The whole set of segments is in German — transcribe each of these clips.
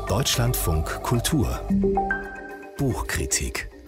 Deutschlandfunk Kultur Buchkritik.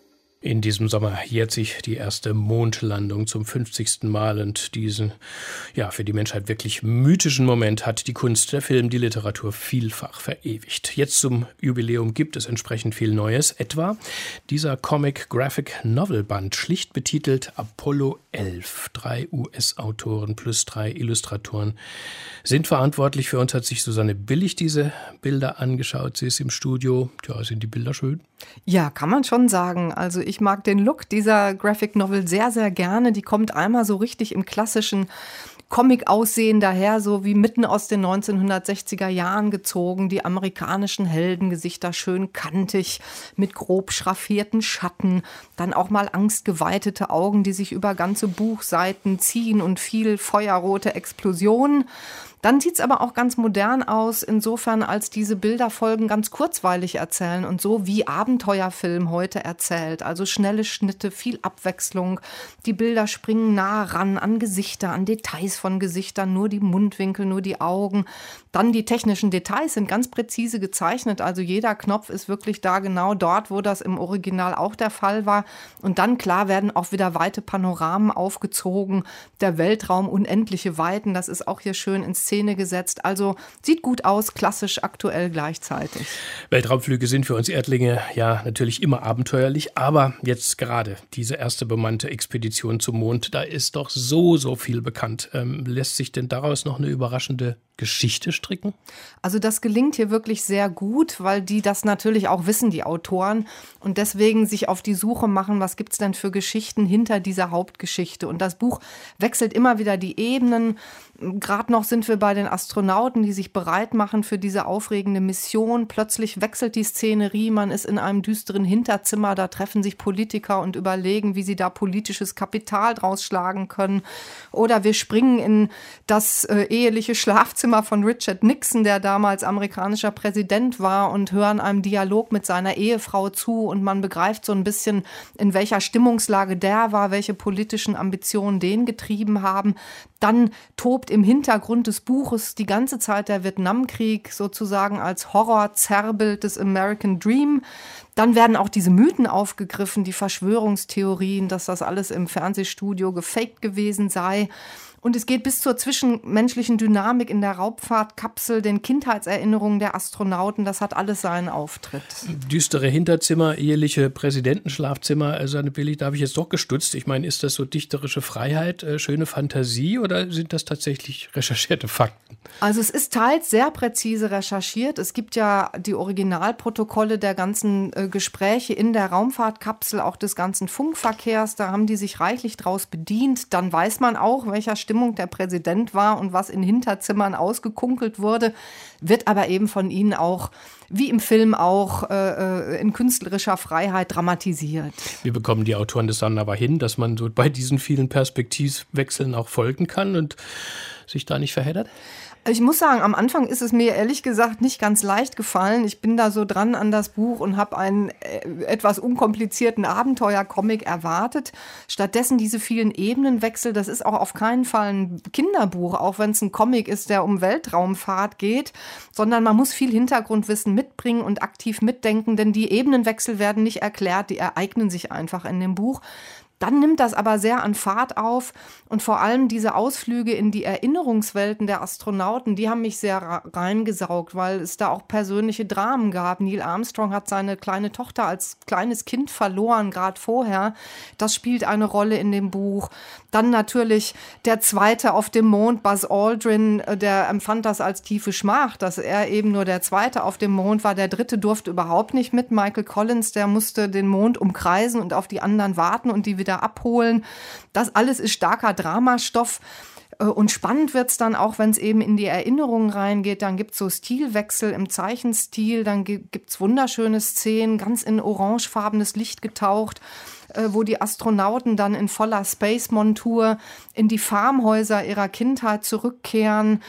In diesem Sommer jährt sich die erste Mondlandung zum 50. Mal und diesen, für die Menschheit wirklich mythischen Moment hat die Kunst, der Film, die Literatur vielfach verewigt. Jetzt zum Jubiläum gibt es entsprechend viel Neues, etwa dieser Comic-Graphic-Novel-Band, schlicht betitelt Apollo 11. 3 US-Autoren plus 3 Illustratoren sind verantwortlich. Für uns hat sich Susanne Billig diese Bilder angeschaut. Sie ist im Studio. Tja, sind die Bilder schön? Ja, kann man schon sagen. Also ich mag den Look dieser Graphic Novel sehr, sehr gerne. Die kommt einmal so richtig im klassischen Comic-Aussehen daher, so wie mitten aus den 1960er Jahren gezogen. Die amerikanischen Heldengesichter schön kantig, mit grob schraffierten Schatten. Dann auch mal angstgeweitete Augen, die sich über ganze Buchseiten ziehen und viel feuerrote Explosionen. Dann sieht's aber auch ganz modern aus, insofern als diese Bilderfolgen ganz kurzweilig erzählen und so wie Abenteuerfilm heute erzählt. Also schnelle Schnitte, viel Abwechslung. Die Bilder springen nah ran an Gesichter, an Details von Gesichtern, nur die Mundwinkel, nur die Augen. Dann die technischen Details sind ganz präzise gezeichnet. Also jeder Knopf ist wirklich da genau dort, wo das im Original auch der Fall war. Und dann, klar, werden auch wieder weite Panoramen aufgezogen. Der Weltraum, unendliche Weiten, das ist auch hier schön in Szene gesetzt. Also sieht gut aus, klassisch, aktuell gleichzeitig. Weltraumflüge sind für uns Erdlinge ja natürlich immer abenteuerlich, aber jetzt gerade diese erste bemannte Expedition zum Mond, da ist doch so viel bekannt. Lässt sich denn daraus noch eine überraschende Geschichte stricken? Also das gelingt hier wirklich sehr gut, weil die das natürlich auch wissen, die Autoren, und deswegen sich auf die Suche machen, was gibt's denn für Geschichten hinter dieser Hauptgeschichte. Und das Buch wechselt immer wieder die Ebenen. Gerade noch sind wir bei den Astronauten, die sich bereit machen für diese aufregende Mission. Plötzlich wechselt die Szenerie, man ist in einem düsteren Hinterzimmer, da treffen sich Politiker und überlegen, wie sie da politisches Kapital draus schlagen können. Oder wir springen in das eheliche Schlafzimmer von Richard Nixon, der damals amerikanischer Präsident war, und hören einem Dialog mit seiner Ehefrau zu, und man begreift so ein bisschen, in welcher Stimmungslage der war, welche politischen Ambitionen den getrieben haben. Dann tobt im Hintergrund des Buches die ganze Zeit der Vietnamkrieg sozusagen als Horror-Zerrbild des American Dream. Dann werden auch diese Mythen aufgegriffen, die Verschwörungstheorien, dass das alles im Fernsehstudio gefaked gewesen sei. Und es geht bis zur zwischenmenschlichen Dynamik in der Raumfahrtkapsel, den Kindheitserinnerungen der Astronauten. Das hat alles seinen Auftritt. Düstere Hinterzimmer, eheliche Präsidentenschlafzimmer. Susanne Billig, da habe ich jetzt doch gestutzt. Ich meine, ist das so dichterische Freiheit, schöne Fantasie, oder sind das tatsächlich recherchierte Fakten? Also es ist teils sehr präzise recherchiert. Es gibt ja die Originalprotokolle der ganzen Gespräche in der Raumfahrtkapsel, auch des ganzen Funkverkehrs. Da haben die sich reichlich draus bedient. Dann weiß man auch, welcher Stimmung der Präsident war und was in Hinterzimmern ausgekunkelt wurde, wird aber eben von ihnen auch, wie im Film auch, in künstlerischer Freiheit dramatisiert. Wie bekommen die Autoren das dann aber hin, dass man so bei diesen vielen Perspektivwechseln auch folgen kann und sich da nicht verheddert? Ich muss sagen, am Anfang ist es mir ehrlich gesagt nicht ganz leicht gefallen. Ich bin da so dran an das Buch und habe einen etwas unkomplizierten Abenteuercomic erwartet. Stattdessen diese vielen Ebenenwechsel, das ist auch auf keinen Fall ein Kinderbuch, auch wenn es ein Comic ist, der um Weltraumfahrt geht, sondern man muss viel Hintergrundwissen mitbringen und aktiv mitdenken, denn die Ebenenwechsel werden nicht erklärt, die ereignen sich einfach in dem Buch. Dann nimmt das aber sehr an Fahrt auf, und vor allem diese Ausflüge in die Erinnerungswelten der Astronauten, die haben mich sehr reingesaugt, weil es da auch persönliche Dramen gab. Neil Armstrong hat seine kleine Tochter als kleines Kind verloren, gerade vorher. Das spielt eine Rolle in dem Buch. Dann natürlich der Zweite auf dem Mond, Buzz Aldrin, der empfand das als tiefe Schmach, dass er eben nur der Zweite auf dem Mond war. Der Dritte durfte überhaupt nicht mit. Michael Collins, der musste den Mond umkreisen und auf die anderen warten und die wieder abholen. Das alles ist starker Dramastoff. Und spannend wird's dann auch, wenn es eben in die Erinnerungen reingeht. Dann gibt's so Stilwechsel im Zeichenstil. Dann gibt's wunderschöne Szenen, ganz in orangefarbenes Licht getaucht, wo die Astronauten dann in voller Space-Montur in die Farmhäuser ihrer Kindheit zurückkehren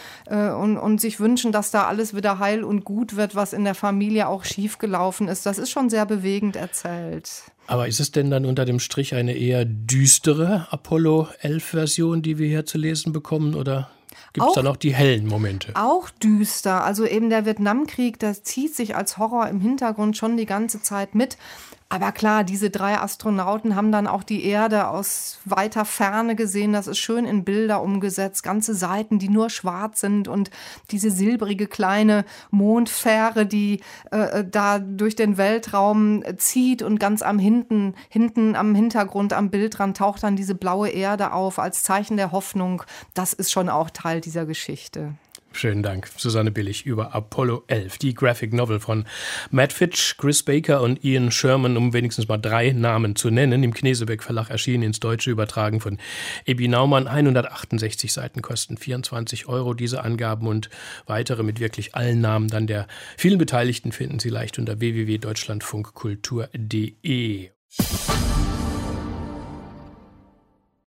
und sich wünschen, dass da alles wieder heil und gut wird, was in der Familie auch schiefgelaufen ist. Das ist schon sehr bewegend erzählt. Aber ist es denn dann unter dem Strich eine eher düstere Apollo 11-Version, die wir hier zu lesen bekommen, oder Gibt es da noch die hellen Momente? Auch düster. Also eben der Vietnamkrieg, das zieht sich als Horror im Hintergrund schon die ganze Zeit mit. Aber klar, diese 3 Astronauten haben dann auch die Erde aus weiter Ferne gesehen. Das ist schön in Bilder umgesetzt. Ganze Seiten, die nur schwarz sind und diese silbrige kleine Mondfähre, die da durch den Weltraum zieht und ganz hinten am Hintergrund, am Bildrand taucht dann diese blaue Erde auf als Zeichen der Hoffnung. Das ist schon auch Teil dieser Geschichte. Schönen Dank, Susanne Billig über Apollo 11, die Graphic Novel von Matt Fitch, Chris Baker und Ian Sherman, um wenigstens mal 3 Namen zu nennen. Im Knesebeck Verlag erschienen, ins Deutsche übertragen von Ebi Naumann. 168 Seiten kosten 24 €. Diese Angaben und weitere mit wirklich allen Namen dann der vielen Beteiligten finden Sie leicht unter www.deutschlandfunkkultur.de.